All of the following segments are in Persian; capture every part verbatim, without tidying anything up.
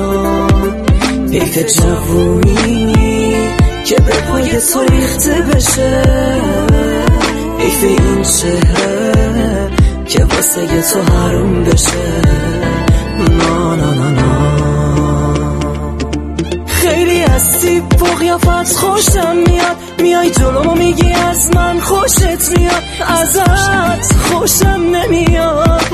نمیاد. حیف جوونی که به پای تو ریخته بشه، حیف این چهره که واسه تو حروم بشه. نا نا نا نا خیلی هستی با قیافت خوشم میاد، میای جلومو میگی از من خوشت میاد، ازت خوشم نمیاد.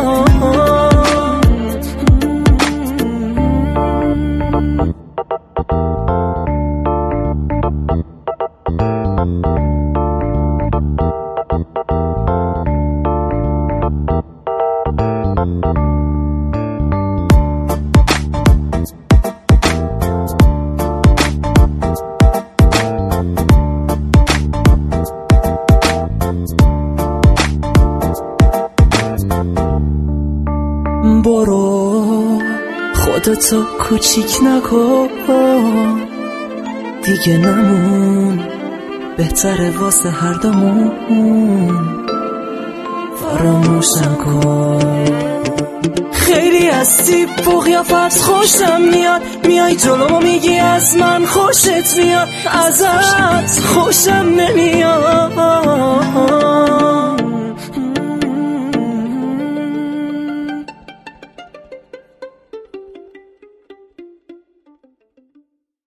برو خودتو کوچیک نکن، دیگه نمون، بهتره واسه هر دومون فراموشم کن. خیلی هستی با قیافت خوشم میاد، میای جلومو میگی از من خوشت میاد، ازت خوشم نمیاد.